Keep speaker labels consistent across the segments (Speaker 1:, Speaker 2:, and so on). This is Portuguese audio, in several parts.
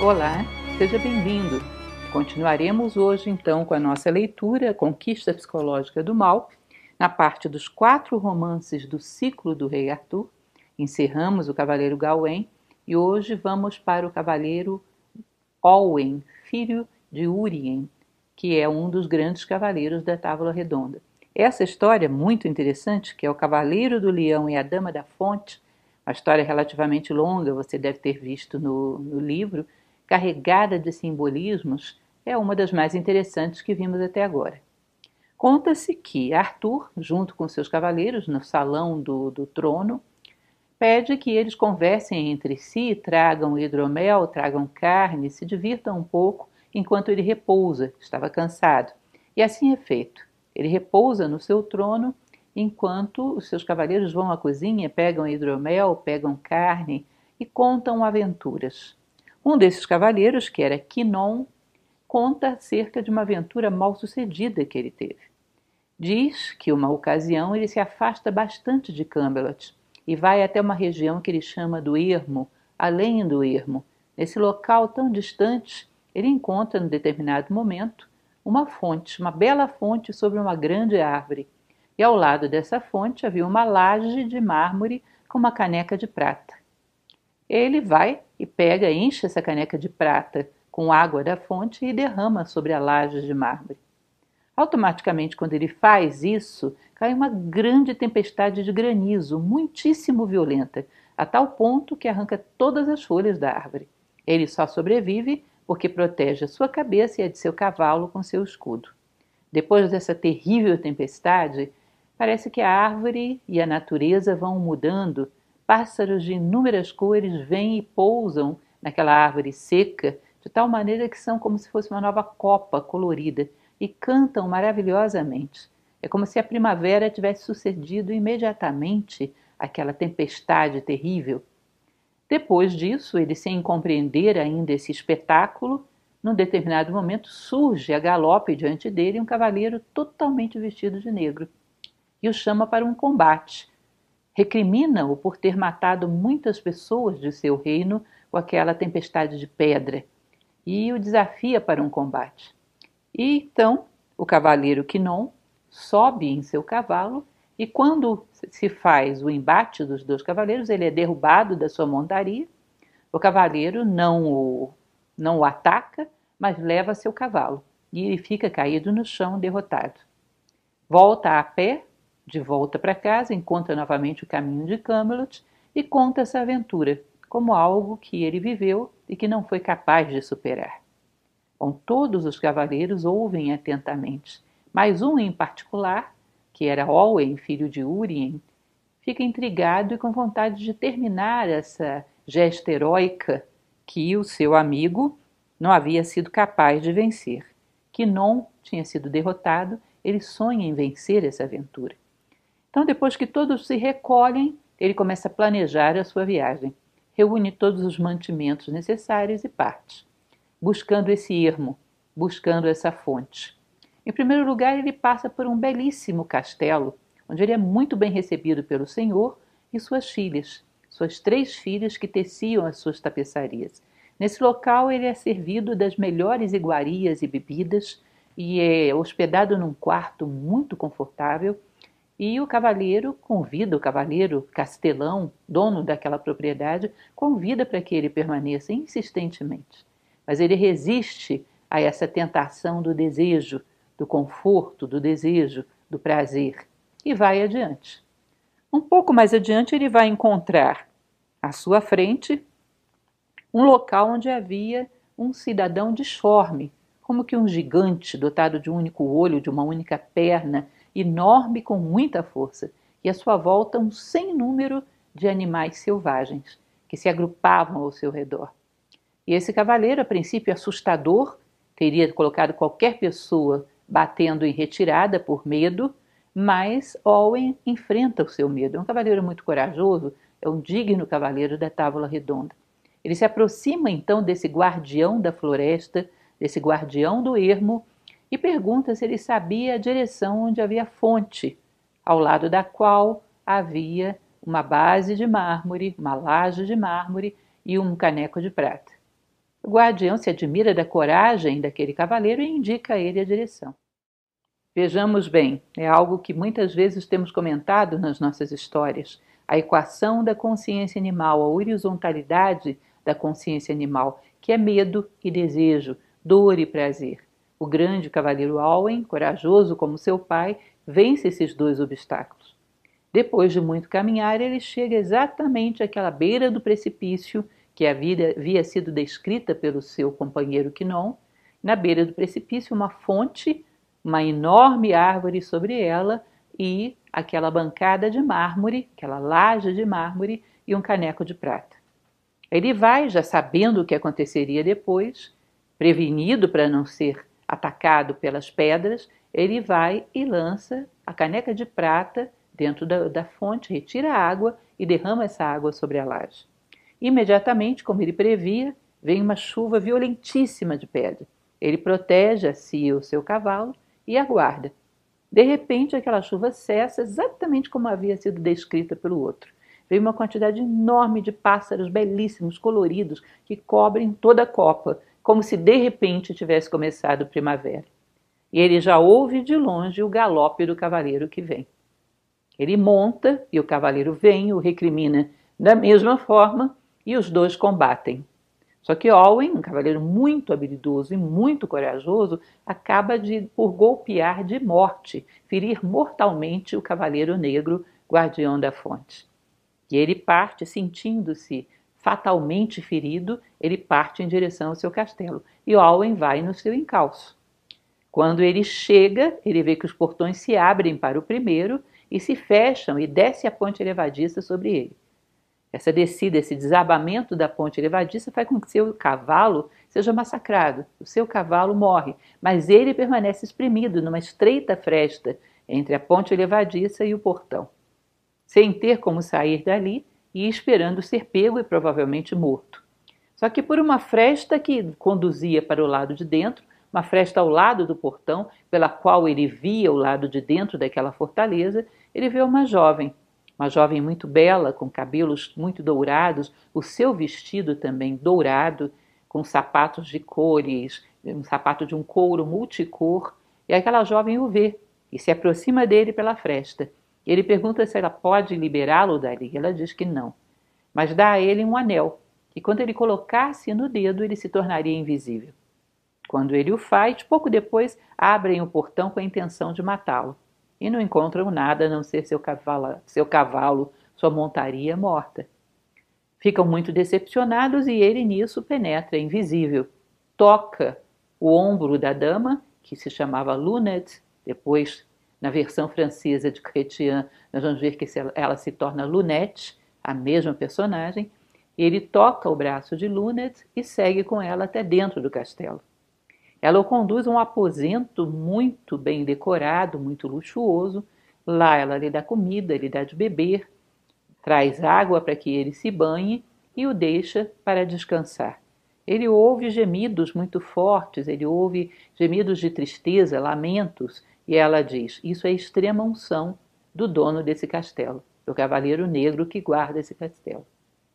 Speaker 1: Olá, seja bem-vindo. Continuaremos hoje então com a nossa leitura Conquista Psicológica do Mal, na parte dos 4 romances do ciclo do Rei Arthur. Encerramos o Cavaleiro Gawain e hoje vamos para o Cavaleiro Olwen, filho de Urien, que é um dos grandes cavaleiros da Távola Redonda. Essa história muito interessante, que é o Cavaleiro do Leão e a Dama da Fonte, uma história relativamente longa, você deve ter visto no livro, carregada de simbolismos, é uma das mais interessantes que vimos até agora. Conta-se que Arthur, junto com seus cavaleiros, no salão do trono, pede que eles conversem entre si, tragam hidromel, tragam carne, se divirtam um pouco enquanto ele repousa, estava cansado. E assim é feito. Ele repousa no seu trono enquanto os seus cavaleiros vão à cozinha, pegam hidromel, pegam carne e contam aventuras. Um desses cavaleiros, que era Quinon, conta acerca de uma aventura mal sucedida que ele teve. Diz que, uma ocasião, ele se afasta bastante de Camelot e vai até uma região que ele chama do Ermo, além do Ermo. Nesse local tão distante, ele encontra, num determinado momento, uma fonte, uma bela fonte sobre uma grande árvore. E ao lado dessa fonte havia uma laje de mármore com uma caneca de prata. Ele vai e pega, enche essa caneca de prata com água da fonte e derrama sobre a laje de mármore. Automaticamente, quando ele faz isso, cai uma grande tempestade de granizo, muitíssimo violenta, a tal ponto que arranca todas as folhas da árvore. Ele só sobrevive porque protege a sua cabeça e a de seu cavalo com seu escudo. Depois dessa terrível tempestade, parece que a árvore e a natureza vão mudando. Pássaros de inúmeras cores vêm e pousam naquela árvore seca, de tal maneira que são como se fosse uma nova copa colorida e cantam maravilhosamente. É como se a primavera tivesse sucedido imediatamente àquela tempestade terrível. Depois disso, ele, sem compreender ainda esse espetáculo, num determinado momento surge a galope diante dele um cavaleiro totalmente vestido de negro e o chama para um combate. Recrimina-o por ter matado muitas pessoas de seu reino com aquela tempestade de pedra e o desafia para um combate. E então o cavaleiro Quinon sobe em seu cavalo e, quando se faz o embate dos 2 cavaleiros, ele é derrubado da sua montaria. O cavaleiro não o ataca, mas leva seu cavalo e ele fica caído no chão, derrotado. Volta a pé, de volta para casa, encontra novamente o caminho de Camelot e conta essa aventura como algo que ele viveu e que não foi capaz de superar. Bom, todos os cavaleiros ouvem atentamente, mas um em particular, que era Olwen, filho de Urien, fica intrigado e com vontade de terminar essa gesta heróica que o seu amigo não havia sido capaz de vencer. Quinon tinha sido derrotado, ele sonha em vencer essa aventura. Então, depois que todos se recolhem, ele começa a planejar a sua viagem, reúne todos os mantimentos necessários e parte, buscando esse ermo, buscando essa fonte. Em primeiro lugar, ele passa por um belíssimo castelo, onde ele é muito bem recebido pelo senhor e suas filhas, suas 3 filhas que teciam as suas tapeçarias. Nesse local, ele é servido das melhores iguarias e bebidas e é hospedado num quarto muito confortável. E o cavaleiro convida, o cavaleiro castelão, dono daquela propriedade, convida para que ele permaneça insistentemente. Mas ele resiste a essa tentação do desejo, do conforto, do desejo, do prazer, e vai adiante. Um pouco mais adiante, ele vai encontrar à sua frente um local onde havia um cidadão disforme, como que um gigante dotado de um único olho, de uma única perna, enorme com muita força, e à sua volta um sem número de animais selvagens que se agrupavam ao seu redor. E esse cavaleiro, a princípio assustador, teria colocado qualquer pessoa batendo em retirada por medo, mas Olwen enfrenta o seu medo. É um cavaleiro muito corajoso, é um digno cavaleiro da Távola Redonda. Ele se aproxima então desse guardião da floresta, desse guardião do ermo, e pergunta se ele sabia a direção onde havia fonte, ao lado da qual havia uma base de mármore, uma laje de mármore e um caneco de prata. O guardião se admira da coragem daquele cavaleiro e indica a ele a direção. Vejamos bem, é algo que muitas vezes temos comentado nas nossas histórias. A equação da consciência animal, a horizontalidade da consciência animal, que é medo e desejo, dor e prazer. O grande cavaleiro Alwyn, corajoso como seu pai, vence esses dois obstáculos. Depois de muito caminhar, ele chega exatamente àquela beira do precipício que havia sido descrita pelo seu companheiro Quinon. Na beira do precipício, uma fonte, uma enorme árvore sobre ela e aquela bancada de mármore, aquela laje de mármore e um caneco de prata. Ele vai, já sabendo o que aconteceria depois, prevenido para não ser atacado pelas pedras, ele vai e lança a caneca de prata dentro da fonte, retira a água e derrama essa água sobre a laje. Imediatamente, como ele previa, vem uma chuva violentíssima de pedra. Ele protege a si e o seu cavalo e aguarda. De repente, aquela chuva cessa exatamente como havia sido descrita pelo outro. Vem uma quantidade enorme de pássaros belíssimos, coloridos, que cobrem toda a copa, como se de repente tivesse começado primavera. E ele já ouve de longe o galope do cavaleiro que vem. Ele monta e o cavaleiro vem, o recrimina da mesma forma e os dois combatem. Só que Olwen, um cavaleiro muito habilidoso e muito corajoso, acaba por golpear de morte, ferir mortalmente o cavaleiro negro, guardião da fonte. E ele parte, sentindo-se fatalmente ferido, ele parte em direção ao seu castelo. E Olwen vai no seu encalço. Quando ele chega, ele vê que os portões se abrem para o primeiro e se fecham e desce a ponte levadiça sobre ele. Essa descida, esse desabamento da ponte levadiça faz com que seu cavalo seja massacrado. O seu cavalo morre, mas ele permanece espremido numa estreita fresta entre a ponte levadiça e o portão, sem ter como sair dali e esperando ser pego e provavelmente morto. Só que por uma fresta que conduzia para o lado de dentro, uma fresta ao lado do portão, pela qual ele via o lado de dentro daquela fortaleza, ele vê uma jovem muito bela, com cabelos muito dourados, o seu vestido também dourado, com sapatos de cores, um sapato de um couro multicor, e aquela jovem o vê e se aproxima dele pela fresta. Ele pergunta se ela pode liberá-lo dali, ela diz que não, mas dá a ele um anel, e quando ele colocasse no dedo, ele se tornaria invisível. Quando ele o faz, pouco depois abrem o portão com a intenção de matá-lo. E não encontram nada a não ser seu cavalo, sua montaria morta. Ficam muito decepcionados e ele nisso penetra, invisível. Toca o ombro da dama, que se chamava Luned, depois, na versão francesa de Chrétien, nós vamos ver que ela se torna Lunette, a mesma personagem. Ele toca o braço de Luned e segue com ela até dentro do castelo. Ela o conduz a um aposento muito bem decorado, muito luxuoso. Lá ela lhe dá comida, lhe dá de beber, traz água para que ele se banhe e o deixa para descansar. Ele ouve gemidos muito fortes, ele ouve gemidos de tristeza, lamentos, e ela diz: isso é extrema unção do dono desse castelo, do cavaleiro negro que guarda esse castelo.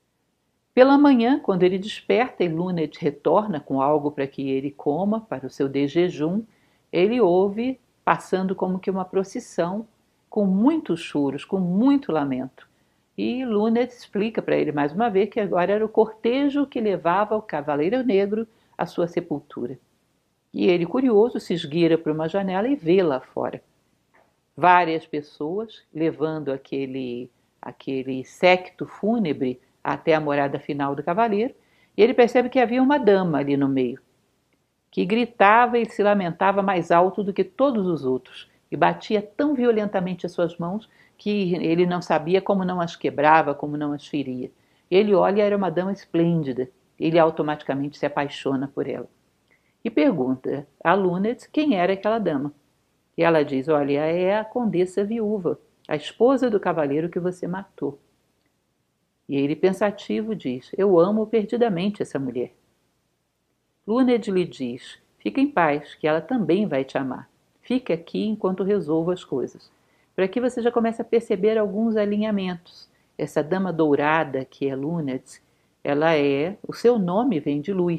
Speaker 1: Pela manhã, quando ele desperta e Luned retorna com algo para que ele coma, para o seu desjejum, ele ouve passando como que uma procissão, com muitos choros, com muito lamento. E Luned explica para ele mais uma vez que agora era o cortejo que levava o cavaleiro negro à sua sepultura. E ele, curioso, se esgueira para uma janela e vê lá fora várias pessoas levando aquele séquito fúnebre até a morada final do cavaleiro, e ele percebe que havia uma dama ali no meio, que gritava e se lamentava mais alto do que todos os outros, e batia tão violentamente as suas mãos que ele não sabia como não as quebrava, como não as feria. Ele olha e era uma dama esplêndida, ele automaticamente se apaixona por ela. E pergunta a Luned quem era aquela dama. E ela diz: olha, é a condessa viúva, a esposa do cavaleiro que você matou. E ele, pensativo, diz: eu amo perdidamente essa mulher. Luned lhe diz: fica em paz, que ela também vai te amar. Fique aqui enquanto resolvo as coisas. Por aqui você já começa a perceber alguns alinhamentos. Essa dama dourada que é Luned, o seu nome vem de luz.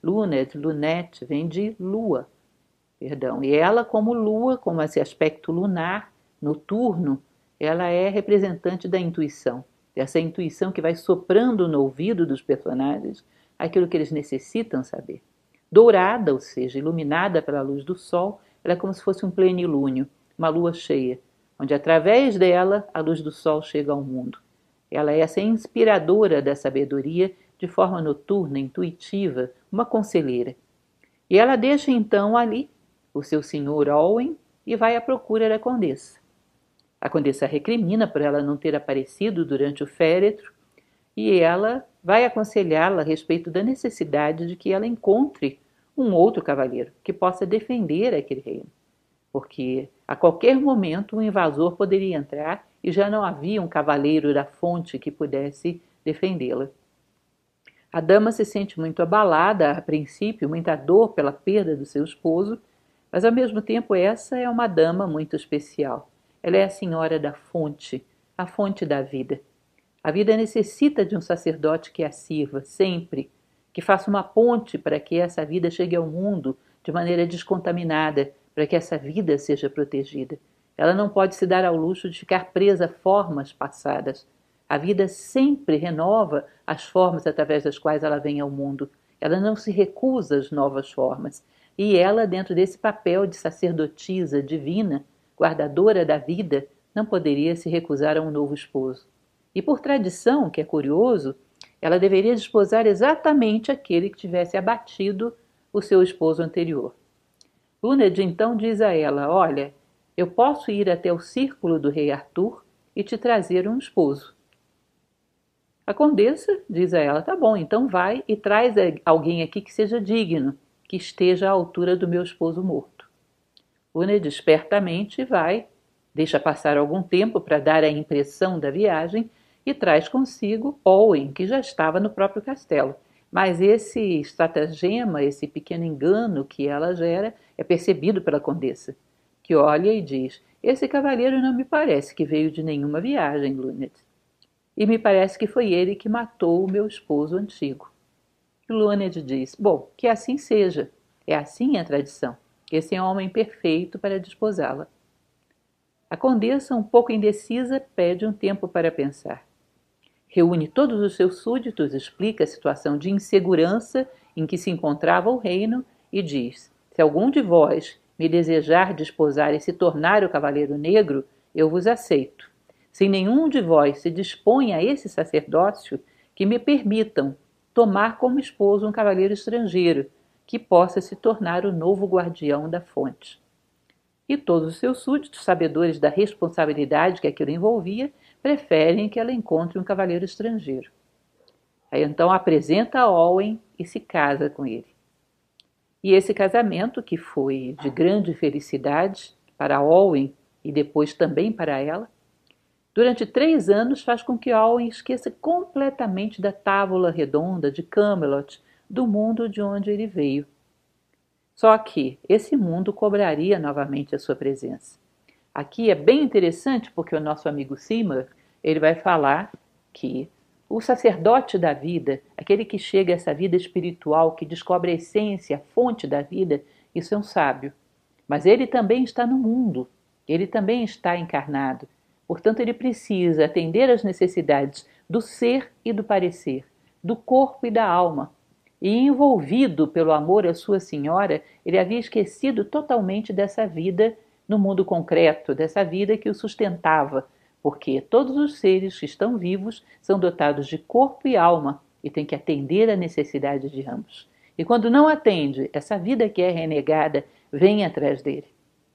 Speaker 1: Lunet, lunete, vem de lua, perdão. E ela, como lua, como esse aspecto lunar, noturno, ela é representante da intuição, dessa intuição que vai soprando no ouvido dos personagens aquilo que eles necessitam saber. Dourada, ou seja, iluminada pela luz do sol, ela é como se fosse um plenilúnio, uma lua cheia, onde através dela a luz do sol chega ao mundo. Ela é essa inspiradora da sabedoria de forma noturna, intuitiva, uma conselheira. E ela deixa então ali o seu senhor Olwen e vai à procura da condessa. A condessa recrimina por ela não ter aparecido durante o féretro e ela vai aconselhá-la a respeito da necessidade de que ela encontre um outro cavaleiro que possa defender aquele reino, porque a qualquer momento um invasor poderia entrar e já não havia um cavaleiro da fonte que pudesse defendê-la. A dama se sente muito abalada a princípio, muita dor pela perda do seu esposo, mas ao mesmo tempo essa é uma dama muito especial. Ela é a senhora da fonte, a fonte da vida. A vida necessita de um sacerdote que a sirva sempre, que faça uma ponte para que essa vida chegue ao mundo de maneira descontaminada, para que essa vida seja protegida. Ela não pode se dar ao luxo de ficar presa a formas passadas. A vida sempre renova as formas através das quais ela vem ao mundo. Ela não se recusa às novas formas. E ela, dentro desse papel de sacerdotisa divina, guardadora da vida, não poderia se recusar a um novo esposo. E por tradição, que é curioso, ela deveria desposar exatamente aquele que tivesse abatido o seu esposo anterior. Luned então diz a ela: olha, eu posso ir até o círculo do rei Arthur e te trazer um esposo. A condessa diz a ela: tá bom, então vai e traz alguém aqui que seja digno, que esteja à altura do meu esposo morto. Luned espertamente vai, deixa passar algum tempo para dar a impressão da viagem e traz consigo Olwen, que já estava no próprio castelo. Mas esse estratagema, esse pequeno engano que ela gera, é percebido pela condessa, que olha e diz: esse cavalheiro não me parece que veio de nenhuma viagem, Luned. E me parece que foi ele que matou o meu esposo antigo. E Luned diz: bom, que assim seja. É assim a tradição. Esse é um homem perfeito para desposá-la. A condessa, um pouco indecisa, pede um tempo para pensar. Reúne todos os seus súditos, explica a situação de insegurança em que se encontrava o reino e diz: se algum de vós me desejar desposar e se tornar o cavaleiro negro, eu vos aceito. Se nenhum de vós se dispõe a esse sacerdócio, que me permitam tomar como esposo um cavaleiro estrangeiro, que possa se tornar o novo guardião da fonte. E todos os seus súditos, sabedores da responsabilidade que aquilo envolvia, preferem que ela encontre um cavaleiro estrangeiro. Aí então apresenta a Olwen e se casa com ele. E esse casamento, que foi de grande felicidade para Olwen e depois também para ela, durante 3 anos faz com que Olwen esqueça completamente da tábua redonda de Camelot, do mundo de onde ele veio. Só que esse mundo cobraria novamente a sua presença. Aqui é bem interessante porque o nosso amigo Seymour, ele vai falar que o sacerdote da vida, aquele que chega a essa vida espiritual, que descobre a essência, a fonte da vida, isso é um sábio. Mas ele também está no mundo, ele também está encarnado. Portanto, ele precisa atender às necessidades do ser e do parecer, do corpo e da alma. E envolvido pelo amor à sua senhora, ele havia esquecido totalmente dessa vida no mundo concreto, dessa vida que o sustentava, porque todos os seres que estão vivos são dotados de corpo e alma e têm que atender à necessidade de ambos. E quando não atende, essa vida que é renegada vem atrás dele.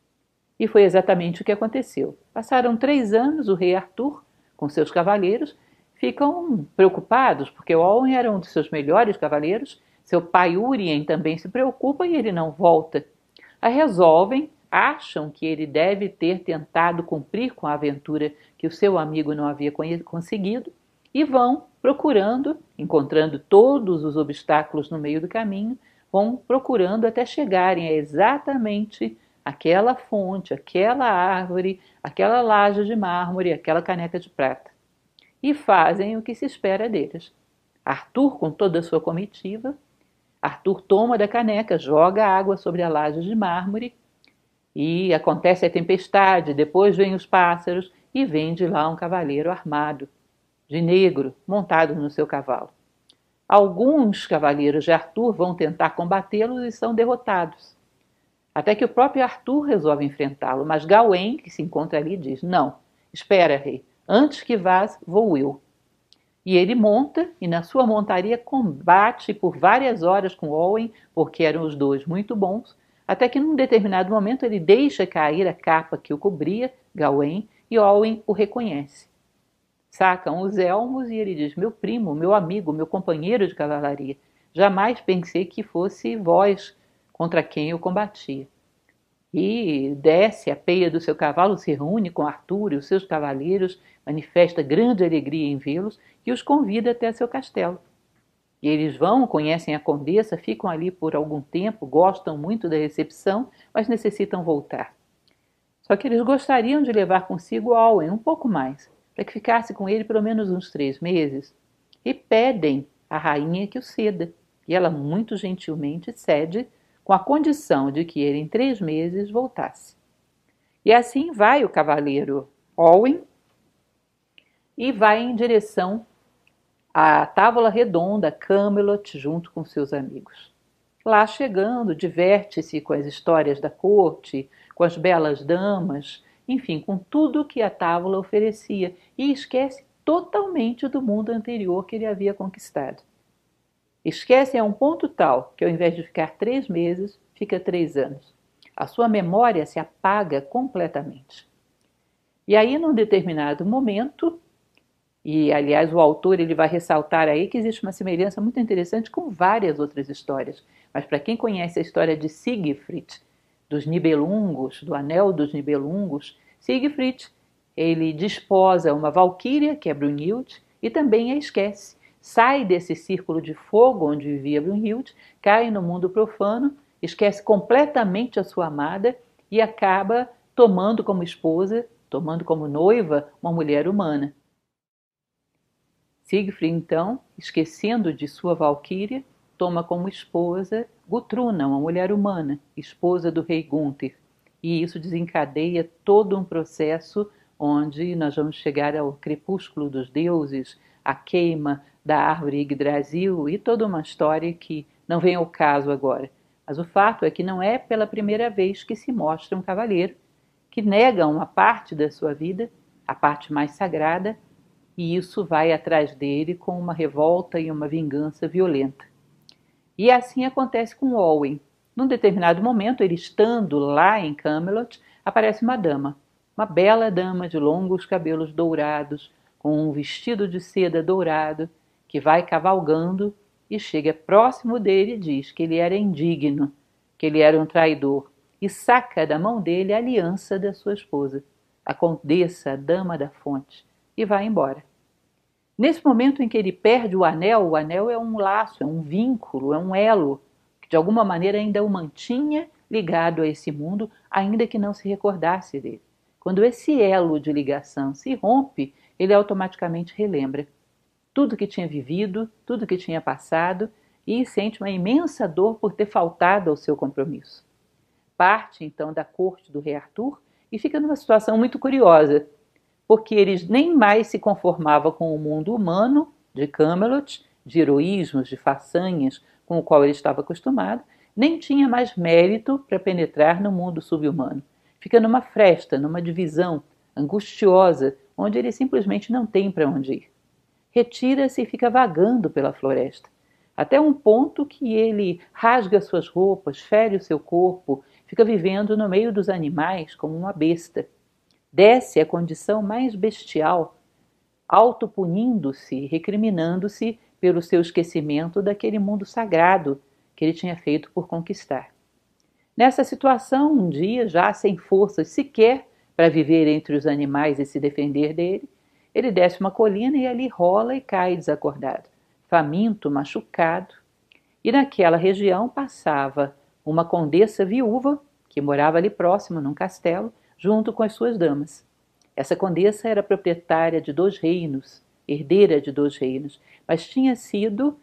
Speaker 1: E foi exatamente o que aconteceu. Passaram 3 anos, o rei Arthur, com seus cavaleiros, ficam preocupados, porque Olwen era um dos seus melhores cavaleiros, seu pai Urien também se preocupa e ele não volta. Aí resolvem, acham que ele deve ter tentado cumprir com a aventura que o seu amigo não havia conseguido e vão procurando, encontrando todos os obstáculos no meio do caminho, vão procurando até chegarem a exatamente aquela fonte, aquela árvore, aquela laje de mármore, aquela caneca de prata. E fazem o que se espera deles. Arthur, com toda a sua comitiva, Arthur toma da caneca, joga a água sobre a laje de mármore e acontece a tempestade. Depois vêm os pássaros e vem de lá um cavaleiro armado, de negro, montado no seu cavalo. Alguns cavaleiros de Arthur vão tentar combatê-los e são derrotados. Até que o próprio Arthur resolve enfrentá-lo, mas Gawain, que se encontra ali, diz: não, espera, rei, antes que vás, vou eu. E ele monta, e na sua montaria combate por várias horas com Owen, porque eram os dois muito bons, até que num determinado momento ele deixa cair a capa que o cobria, Gawain, e Owen o reconhece. Sacam os elmos e ele diz: meu primo, meu amigo, meu companheiro de cavalaria, jamais pensei que fosse vós contra quem eu combatia. E desce a peia do seu cavalo, se reúne com Arthur e os seus cavaleiros, manifesta grande alegria em vê-los e os convida até seu castelo. E eles vão, conhecem a condessa, ficam ali por algum tempo, gostam muito da recepção, mas necessitam voltar. Só que eles gostariam de levar consigo Owen um pouco mais, para que ficasse com ele pelo menos uns 3 meses, e pedem à rainha que o ceda. E ela muito gentilmente cede, com a condição de que ele em 3 meses voltasse. E assim vai o cavaleiro Owen e vai em direção à Távola Redonda, Camelot, junto com seus amigos. Lá chegando, diverte-se com as histórias da corte, com as belas damas, enfim, com tudo que a Távola oferecia, e esquece totalmente do mundo anterior que ele havia conquistado. Esquece a um ponto tal que, ao invés de ficar 3 meses, fica 3 anos. A sua memória se apaga completamente. E aí, num determinado momento, e aliás o autor ele vai ressaltar aí que existe uma semelhança muito interessante com várias outras histórias, mas para quem conhece a história de Siegfried, dos Nibelungos, do Anel dos Nibelungos, Siegfried, ele desposa uma valquíria, que é Brunhilde, e também a esquece. Sai desse círculo de fogo onde vivia Brunhilde, cai no mundo profano, esquece completamente a sua amada e acaba tomando como esposa, tomando como noiva, uma mulher humana. Siegfried, então, esquecendo de sua valquíria, toma como esposa Gutruna, uma mulher humana, esposa do rei Gunther. E isso desencadeia todo um processo onde nós vamos chegar ao crepúsculo dos deuses, a queima da árvore Yggdrasil e toda uma história que não vem ao caso agora. Mas o fato é que não é pela primeira vez que se mostra um cavaleiro que nega uma parte da sua vida, a parte mais sagrada, e isso vai atrás dele com uma revolta e uma vingança violenta. E assim acontece com Owen. Num determinado momento, ele estando lá em Camelot, aparece uma dama, uma bela dama de longos cabelos dourados, com um vestido de seda dourado, que vai cavalgando e chega próximo dele e diz que ele era indigno, que ele era um traidor, e saca da mão dele a aliança da sua esposa, a condessa, a dama da fonte, e vai embora. Nesse momento em que ele perde o anel é um laço, é um vínculo, é um elo, que de alguma maneira ainda o mantinha ligado a esse mundo, ainda que não se recordasse dele. Quando esse elo de ligação se rompe, ele automaticamente relembra tudo que tinha vivido, tudo que tinha passado e sente uma imensa dor por ter faltado ao seu compromisso. Parte então da corte do rei Arthur e fica numa situação muito curiosa, porque eles nem mais se conformavam com o mundo humano de Camelot, de heroísmos, de façanhas com o qual ele estava acostumado, nem tinha mais mérito para penetrar no mundo subhumano. Fica numa fresta, numa divisão angustiosa, onde ele simplesmente não tem para onde ir. Retira-se e fica vagando pela floresta, até um ponto que ele rasga suas roupas, fere o seu corpo, fica vivendo no meio dos animais como uma besta. Desce à condição mais bestial, autopunindo-se, recriminando-se pelo seu esquecimento daquele mundo sagrado que ele tinha feito por conquistar. Nessa situação, um dia, já sem forças sequer para viver entre os animais e se defender dele, ele desce uma colina e ali rola e cai desacordado, faminto, machucado. E naquela região passava uma condessa viúva, que morava ali próximo, num castelo, junto com as suas damas. Essa condessa era proprietária de 2 reinos, herdeira de 2 reinos, mas tinha sido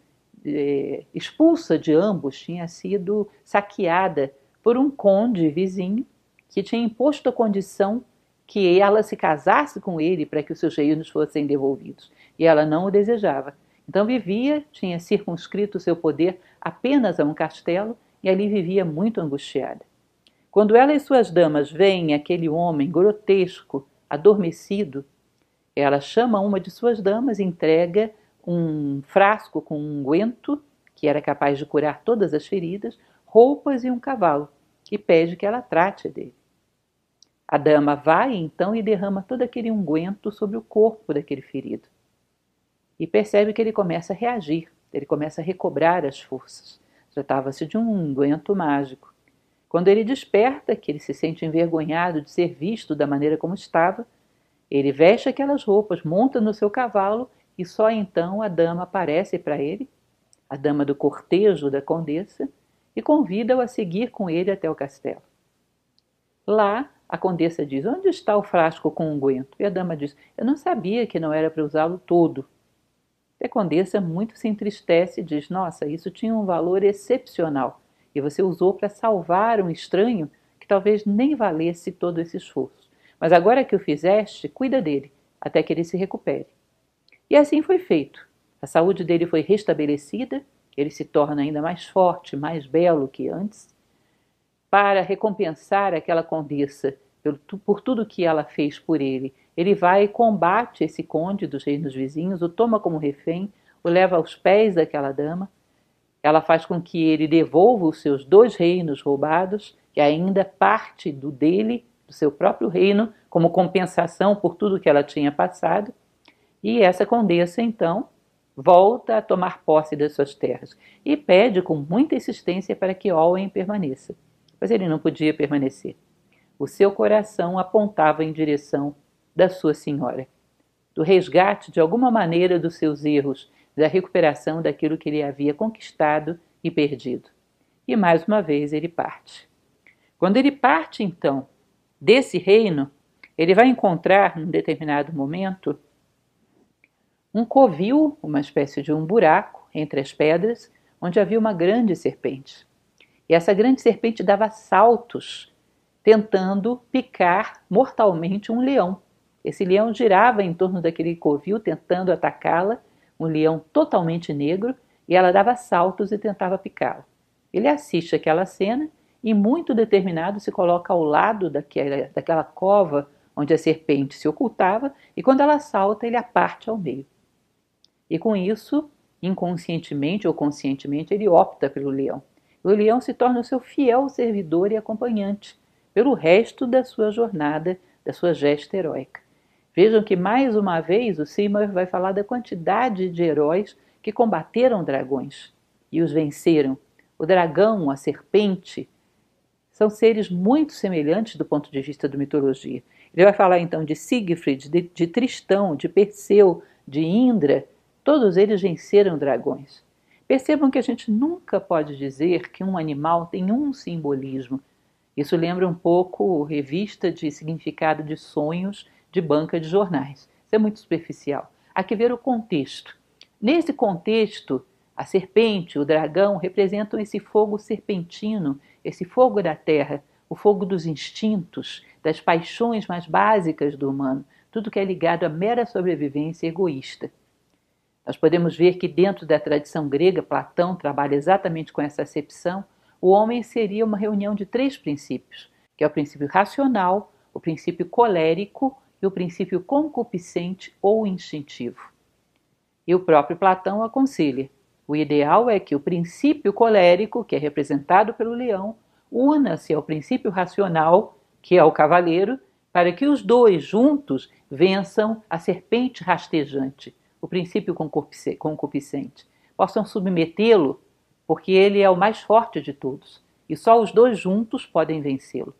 Speaker 1: expulsa de ambos tinha sido saqueada por um conde vizinho que tinha imposto a condição que ela se casasse com ele para que os seus reinos fossem devolvidos. E ela não o desejava. Então vivia, tinha circunscrito o seu poder apenas a um castelo e ali vivia muito angustiada. Quando ela e suas damas veem aquele homem grotesco, adormecido, ela chama uma de suas damas e entrega um frasco com um unguento, que era capaz de curar todas as feridas, roupas e um cavalo, e pede que ela trate dele. A dama vai então e derrama todo aquele unguento sobre o corpo daquele ferido. E percebe que ele começa a reagir, ele começa a recobrar as forças. Tratava-se de um unguento mágico. Quando ele desperta, que ele se sente envergonhado de ser visto da maneira como estava, ele veste aquelas roupas, monta no seu cavalo e só então a dama aparece para ele, a dama do cortejo da condessa, e convida-o a seguir com ele até o castelo. Lá, a condessa diz: onde está o frasco com unguento? E a dama diz: eu não sabia que não era para usá-lo todo. E a condessa muito se entristece e diz: nossa, isso tinha um valor excepcional e você usou para salvar um estranho que talvez nem valesse todo esse esforço. Mas agora que o fizeste, cuida dele, até que ele se recupere. E assim foi feito. A saúde dele foi restabelecida, ele se torna ainda mais forte, mais belo que antes. Para recompensar aquela condessa por tudo que ela fez por ele, ele vai e combate esse conde dos reinos vizinhos, o toma como refém, o leva aos pés daquela dama. Ela faz com que ele devolva os seus 2 reinos roubados, que ainda parte do dele, do seu próprio reino, como compensação por tudo que ela tinha passado. E essa condessa, então, volta a tomar posse das suas terras e pede com muita insistência para que Owen permaneça. Mas ele não podia permanecer. O seu coração apontava em direção da sua senhora, do resgate de alguma maneira dos seus erros, da recuperação daquilo que ele havia conquistado e perdido. E mais uma vez ele parte. Quando ele parte, então, desse reino, ele vai encontrar, num determinado momento, um covil, uma espécie de um buraco entre as pedras, onde havia uma grande serpente. E essa grande serpente dava saltos, tentando picar mortalmente um leão. Esse leão girava em torno daquele covil, tentando atacá-la, um leão totalmente negro, e ela dava saltos e tentava picá-lo. Ele assiste aquela cena e, muito determinado, se coloca ao lado daquela cova onde a serpente se ocultava, e quando ela salta, ele a parte ao meio. E com isso, inconscientemente ou conscientemente, ele opta pelo leão. O leão se torna o seu fiel servidor e acompanhante pelo resto da sua jornada, da sua gesta heróica. Vejam que, mais uma vez, o Seymour vai falar da quantidade de heróis que combateram dragões e os venceram. O dragão, a serpente, são seres muito semelhantes do ponto de vista da mitologia. Ele vai falar então de Siegfried, de Tristão, de Perseu, de Indra. Todos eles venceram dragões. Percebam que a gente nunca pode dizer que um animal tem um simbolismo. Isso lembra um pouco revista de significado de sonhos de banca de jornais. Isso é muito superficial. Há que ver o contexto. Nesse contexto, a serpente, o dragão, representam esse fogo serpentino, esse fogo da terra, o fogo dos instintos, das paixões mais básicas do humano, tudo que é ligado à mera sobrevivência egoísta. Nós podemos ver que dentro da tradição grega, Platão trabalha exatamente com essa acepção. O homem seria uma reunião de 3 princípios, que é o princípio racional, o princípio colérico e o princípio concupiscente ou instintivo. E o próprio Platão aconselha: o ideal é que o princípio colérico, que é representado pelo leão, una-se ao princípio racional, que é o cavaleiro, para que os 2 juntos vençam a serpente rastejante, o princípio concupiscente, possam submetê-lo, porque ele é o mais forte de todos, e só os 2 juntos podem vencê-lo.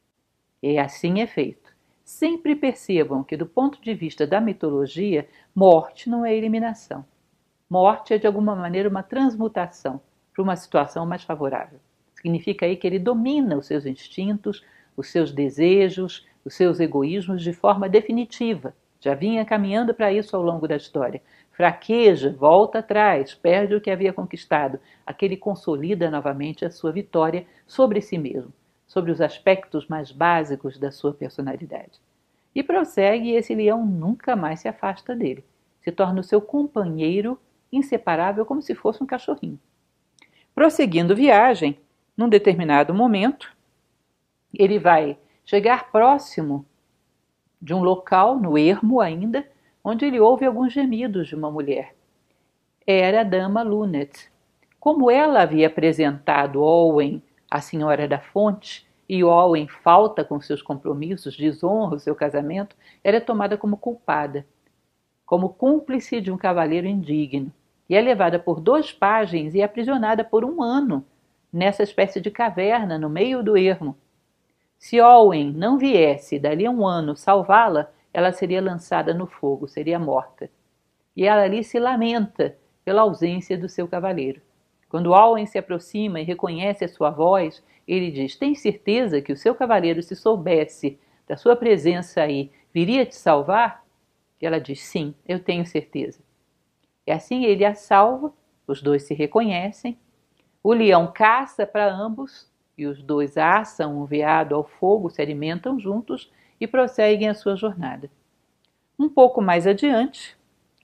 Speaker 1: E assim é feito. Sempre percebam que, do ponto de vista da mitologia, morte não é eliminação. Morte é, de alguma maneira, uma transmutação para uma situação mais favorável. Significa aí que ele domina os seus instintos, os seus desejos, os seus egoísmos de forma definitiva. Já vinha caminhando para isso ao longo da história, fraqueja, volta atrás, perde o que havia conquistado. Aquele consolida novamente a sua vitória sobre si mesmo, sobre os aspectos mais básicos da sua personalidade. E prossegue, e esse leão nunca mais se afasta dele. Se torna o seu companheiro inseparável, como se fosse um cachorrinho. Prosseguindo viagem, num determinado momento, ele vai chegar próximo de um local, no ermo ainda, onde ele ouve alguns gemidos de uma mulher. Era a dama Luned. Como ela havia apresentado Owen à senhora da fonte, e Owen falta com seus compromissos, desonra o seu casamento, era tomada como culpada, como cúmplice de um cavaleiro indigno, e é levada por 2 pajens e aprisionada por 1 ano nessa espécie de caverna no meio do ermo. Se Owen não viesse dali a 1 ano salvá-la, ela seria lançada no fogo, seria morta. E ela ali se lamenta pela ausência do seu cavaleiro. Quando Owen se aproxima e reconhece a sua voz, ele diz: tem certeza que o seu cavaleiro, se soubesse da sua presença aí, viria te salvar? E ela diz: sim, eu tenho certeza. E assim ele a salva, os 2 se reconhecem, o leão caça para ambos, e os 2 assam um veado ao fogo, se alimentam juntos e prosseguem a sua jornada. Um pouco mais adiante,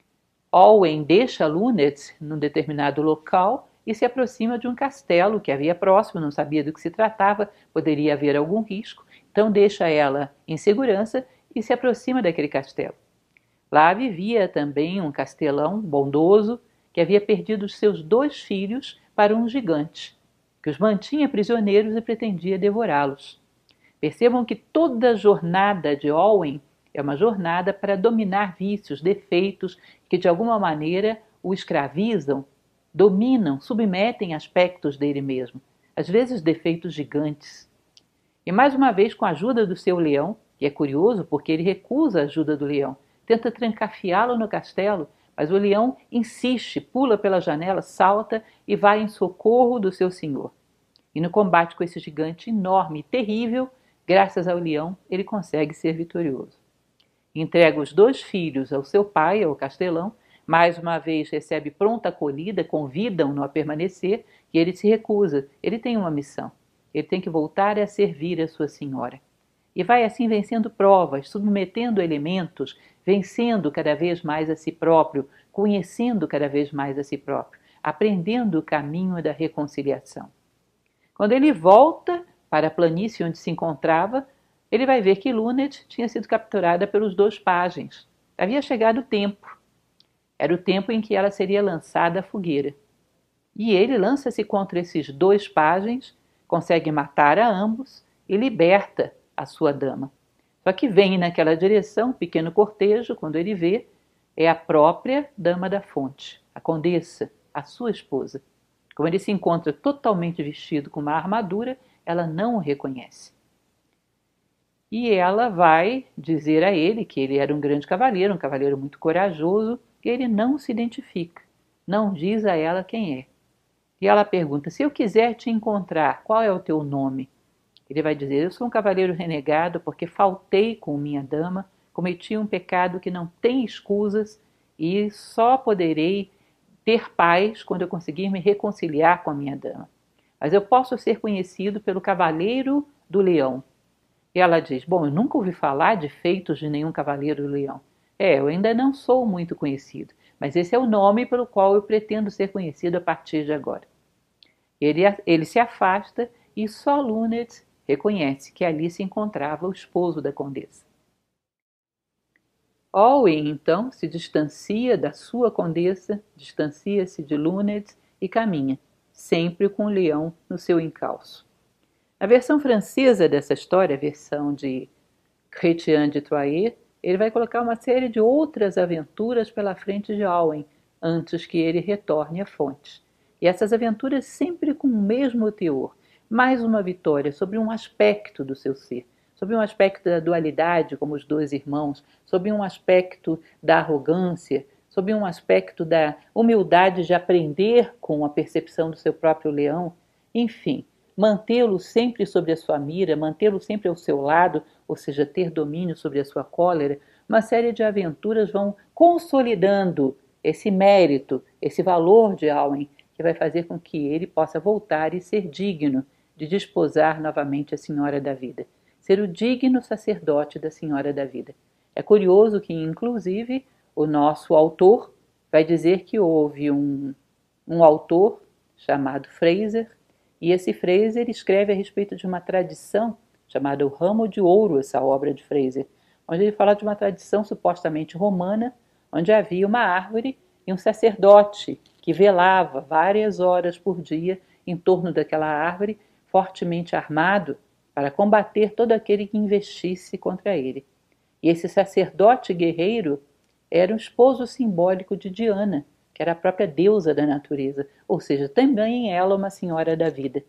Speaker 1: Owen deixa Luned num determinado local e se aproxima de um castelo que havia próximo, não sabia do que se tratava, poderia haver algum risco, então deixa ela em segurança e se aproxima daquele castelo. Lá vivia também um castelão bondoso que havia perdido os seus 2 filhos para um gigante, que os mantinha prisioneiros e pretendia devorá-los. Percebam que toda a jornada de Owen é uma jornada para dominar vícios, defeitos que de alguma maneira o escravizam, dominam, submetem aspectos dele mesmo, às vezes defeitos gigantes. E mais uma vez, com a ajuda do seu leão, e é curioso porque ele recusa a ajuda do leão, tenta trancafiá-lo no castelo, mas o leão insiste, pula pela janela, salta e vai em socorro do seu senhor. E no combate com esse gigante enorme e terrível, graças ao leão, ele consegue ser vitorioso. Entrega os 2 filhos ao seu pai, ao castelão, mais uma vez recebe pronta acolhida, convidam-no a permanecer e ele se recusa. Ele tem uma missão, ele tem que voltar a servir a sua senhora. E vai assim vencendo provas, submetendo elementos, vencendo cada vez mais a si próprio, conhecendo cada vez mais a si próprio, aprendendo o caminho da reconciliação. Quando ele volta para a planície onde se encontrava, ele vai ver que Luned tinha sido capturada pelos 2 pajens. Havia chegado o tempo. Era o tempo em que ela seria lançada à fogueira. E ele lança-se contra esses 2 pajens, consegue matar a ambos e liberta a sua dama. Só que vem naquela direção um pequeno cortejo, quando ele vê, é a própria dama da fonte, a condessa, a sua esposa. Como ele se encontra totalmente vestido com uma armadura, ela não o reconhece. E ela vai dizer a ele que ele era um grande cavaleiro, um cavaleiro muito corajoso, e ele não se identifica, não diz a ela quem é. E ela pergunta: se eu quiser te encontrar, qual é o teu nome? Ele vai dizer: eu sou um cavaleiro renegado porque faltei com minha dama, cometi um pecado que não tem escusas e só poderei ter paz quando eu conseguir me reconciliar com a minha dama. Mas eu posso ser conhecido pelo cavaleiro do leão. E ela diz: bom, eu nunca ouvi falar de feitos de nenhum cavaleiro do leão. Eu ainda não sou muito conhecido, mas esse é o nome pelo qual eu pretendo ser conhecido a partir de agora. Ele se afasta e só Luned reconhece que ali se encontrava o esposo da condessa. Owen, então, se distancia da sua condessa, distancia-se de Luned e caminha, sempre com o leão no seu encalço. Na versão francesa dessa história, a versão de Chrétien de Troyes, ele vai colocar uma série de outras aventuras pela frente de Owen, antes que ele retorne à fonte. E essas aventuras sempre com o mesmo teor, mais uma vitória sobre um aspecto do seu ser, sobre um aspecto da dualidade, como os 2 irmãos, sobre um aspecto da arrogância, sobre um aspecto da humildade de aprender com a percepção do seu próprio leão, enfim, mantê-lo sempre sobre a sua mira, mantê-lo sempre ao seu lado, ou seja, ter domínio sobre a sua cólera. Uma série de aventuras vão consolidando esse mérito, esse valor de Awen, que vai fazer com que ele possa voltar e ser digno de desposar novamente a Senhora da Vida, ser o digno sacerdote da Senhora da Vida. É curioso que, inclusive, o nosso autor vai dizer que houve um autor chamado Fraser, e esse Fraser escreve a respeito de uma tradição chamada O Ramo de Ouro, essa obra de Fraser, onde ele fala de uma tradição supostamente romana, onde havia uma árvore e um sacerdote que velava várias horas por dia em torno daquela árvore, fortemente armado, para combater todo aquele que investisse contra ele. E esse sacerdote guerreiro era um esposo simbólico de Diana, que era a própria deusa da natureza, ou seja, também ela uma senhora da vida.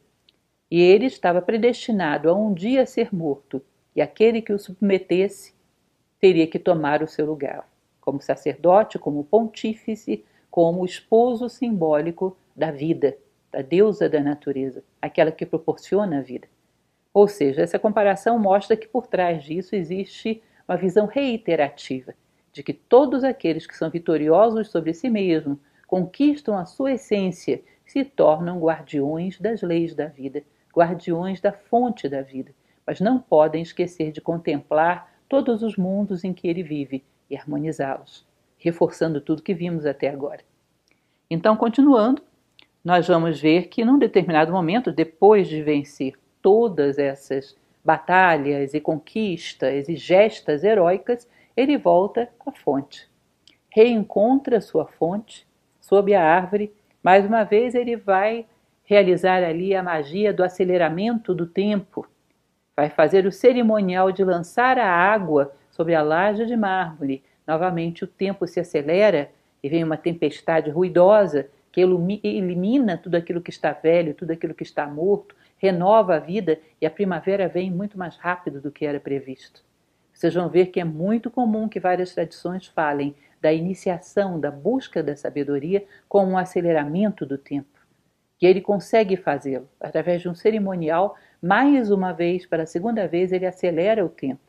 Speaker 1: E ele estava predestinado a um dia ser morto, e aquele que o submetesse teria que tomar o seu lugar, como sacerdote, como pontífice, como esposo simbólico da vida, da deusa da natureza, aquela que proporciona a vida. Ou seja, essa comparação mostra que por trás disso existe uma visão reiterativa de que todos aqueles que são vitoriosos sobre si mesmos, conquistam a sua essência, se tornam guardiões das leis da vida, guardiões da fonte da vida, mas não podem esquecer de contemplar todos os mundos em que ele vive e harmonizá-los, reforçando tudo que vimos até agora. Então, continuando, nós vamos ver que num determinado momento, depois de vencer todas essas batalhas e conquistas e gestas heróicas, ele volta à fonte. Reencontra sua fonte sob a árvore. Mais uma vez ele vai realizar ali a magia do aceleramento do tempo. Vai fazer o cerimonial de lançar a água sobre a laje de mármore. Novamente o tempo se acelera e vem uma tempestade ruidosa que elimina tudo aquilo que está velho, tudo aquilo que está morto, renova a vida e a primavera vem muito mais rápido do que era previsto. Vocês vão ver que é muito comum que várias tradições falem da iniciação, da busca da sabedoria como um aceleramento do tempo. E ele consegue fazê-lo através de um cerimonial, mais uma vez, para a segunda vez, ele acelera o tempo.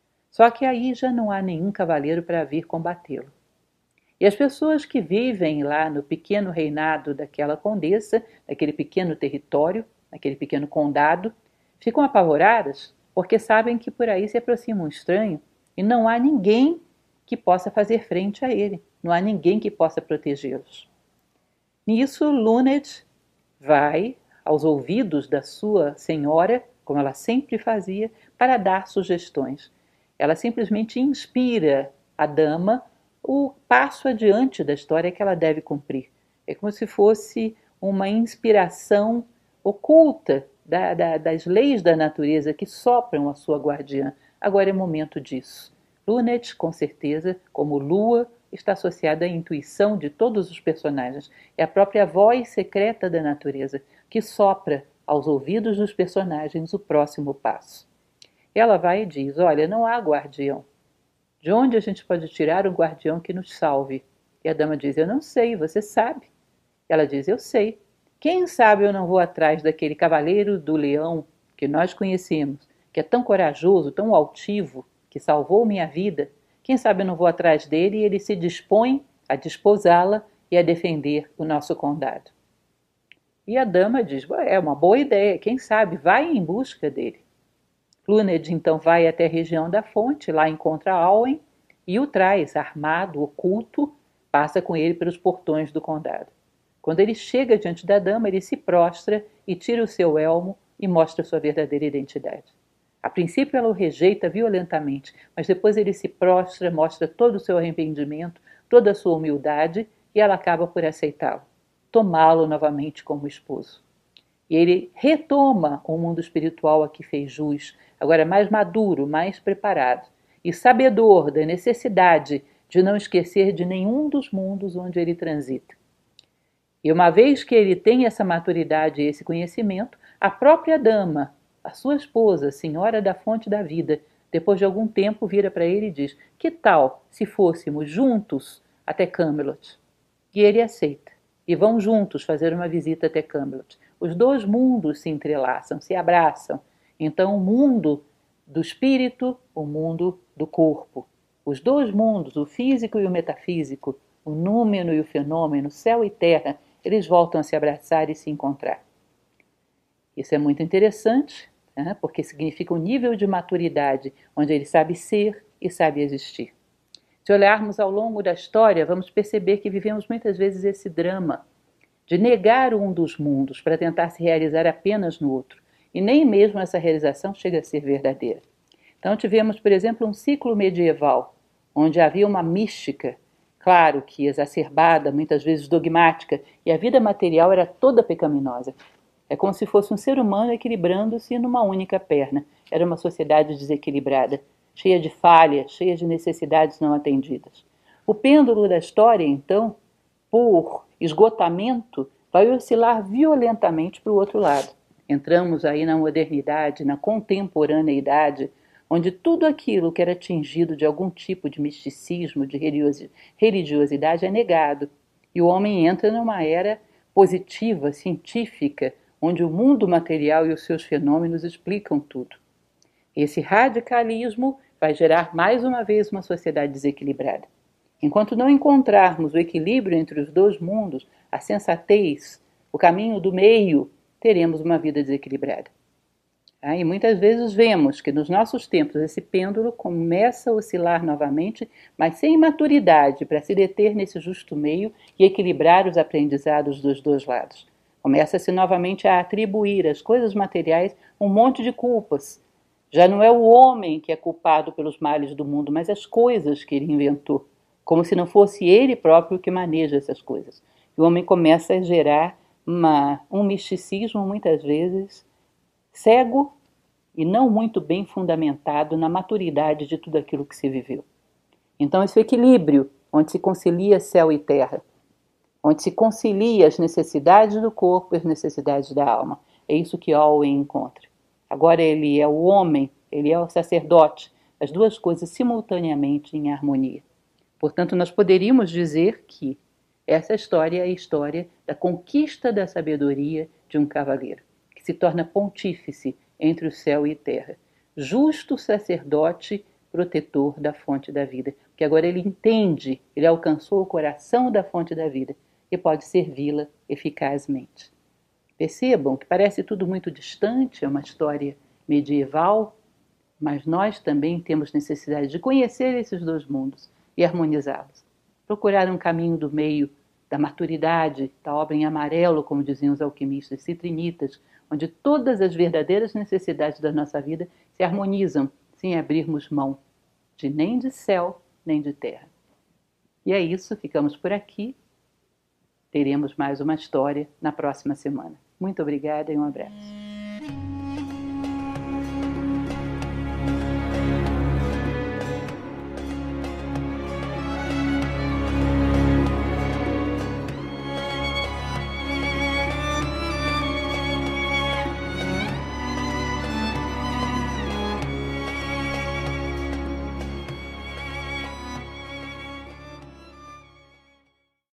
Speaker 1: Só que aí já não há nenhum cavaleiro para vir combatê-lo. E as pessoas que vivem lá no pequeno reinado daquela condessa, daquele pequeno território, naquele pequeno condado, ficam apavoradas porque sabem que por aí se aproxima um estranho e não há ninguém que possa fazer frente a ele, não há ninguém que possa protegê-los. Nisso, Luned vai aos ouvidos da sua senhora, como ela sempre fazia, para dar sugestões. Ela simplesmente inspira a dama o passo adiante da história que ela deve cumprir. É como se fosse uma inspiração oculta das leis da natureza que sopram a sua guardiã. Agora é momento disso. Luned, com certeza, como lua, está associada à intuição de todos os personagens. É a própria voz secreta da natureza que sopra aos ouvidos dos personagens o próximo passo. Ela vai e diz: olha, não há guardião. De onde a gente pode tirar um guardião que nos salve? E a dama diz: eu não sei, você sabe. Ela diz: eu sei. Quem sabe eu não vou atrás daquele cavaleiro do leão que nós conhecemos, que é tão corajoso, tão altivo, que salvou minha vida. Quem sabe eu não vou atrás dele e ele se dispõe a desposá-la e a defender o nosso condado. E a dama diz: é uma boa ideia, quem sabe, vai em busca dele. Luned então vai até a região da fonte, lá encontra Awen e o traz, armado, oculto, passa com ele pelos portões do condado. Quando ele chega diante da dama, ele se prostra e tira o seu elmo e mostra sua verdadeira identidade. A princípio ela o rejeita violentamente, mas depois ele se prostra, mostra todo o seu arrependimento, toda a sua humildade e ela acaba por aceitá-lo, tomá-lo novamente como esposo. E ele retoma o mundo espiritual a que fez jus, agora mais maduro, mais preparado e sabedor da necessidade de não esquecer de nenhum dos mundos onde ele transita. E uma vez que ele tem essa maturidade e esse conhecimento, a própria dama, a sua esposa, senhora da fonte da vida, depois de algum tempo vira para ele e diz: que tal se fôssemos juntos até Camelot? E ele aceita. E vão juntos fazer uma visita até Camelot. Os dois mundos se entrelaçam, se abraçam. Então o mundo do espírito, o mundo do corpo. Os dois mundos, o físico e o metafísico, o númeno e o fenômeno, céu e terra, eles voltam a se abraçar e se encontrar. Isso é muito interessante, né? Porque significa um nível de maturidade onde ele sabe ser e sabe existir. Se olharmos ao longo da história, vamos perceber que vivemos muitas vezes esse drama de negar um dos mundos para tentar se realizar apenas no outro. E nem mesmo essa realização chega a ser verdadeira. Então tivemos, por exemplo, um ciclo medieval, onde havia uma mística, claro que exacerbada, muitas vezes dogmática, e a vida material era toda pecaminosa. É como se fosse um ser humano equilibrando-se numa única perna. Era uma sociedade desequilibrada, cheia de falhas, cheia de necessidades não atendidas. O pêndulo da história, então, por esgotamento, vai oscilar violentamente para o outro lado. Entramos aí na modernidade, na contemporaneidade, onde tudo aquilo que era tingido de algum tipo de misticismo, de religiosidade é negado. E o homem entra numa era positiva, científica, onde o mundo material e os seus fenômenos explicam tudo. Esse radicalismo vai gerar mais uma vez uma sociedade desequilibrada. Enquanto não encontrarmos o equilíbrio entre os dois mundos, a sensatez, o caminho do meio, teremos uma vida desequilibrada. E muitas vezes vemos que nos nossos tempos esse pêndulo começa a oscilar novamente, mas sem maturidade para se deter nesse justo meio e equilibrar os aprendizados dos dois lados. Começa-se novamente a atribuir às coisas materiais um monte de culpas. Já não é o homem que é culpado pelos males do mundo, mas as coisas que ele inventou, como se não fosse ele próprio que maneja essas coisas. E o homem começa a gerar um misticismo, muitas vezes, cego e não muito bem fundamentado na maturidade de tudo aquilo que se viveu. Então, esse equilíbrio, onde se concilia céu e terra, onde se concilia as necessidades do corpo e as necessidades da alma, é isso que Owen encontra. Agora ele é o homem, ele é o sacerdote, as duas coisas simultaneamente em harmonia. Portanto, nós poderíamos dizer que essa história é a história da conquista da sabedoria de um cavaleiro, que se torna pontífice entre o céu e a terra, justo sacerdote protetor da fonte da vida, porque agora ele entende, ele alcançou o coração da fonte da vida e pode servi-la eficazmente. Percebam que parece tudo muito distante, é uma história medieval, mas nós também temos necessidade de conhecer esses dois mundos e harmonizá-los. Procurar um caminho do meio da maturidade, da obra em amarelo, como diziam os alquimistas citrinitas, onde todas as verdadeiras necessidades da nossa vida se harmonizam, sem abrirmos mão de nem de céu, nem de terra. E é isso, ficamos por aqui. Teremos mais uma história na próxima semana. Muito obrigada e um abraço.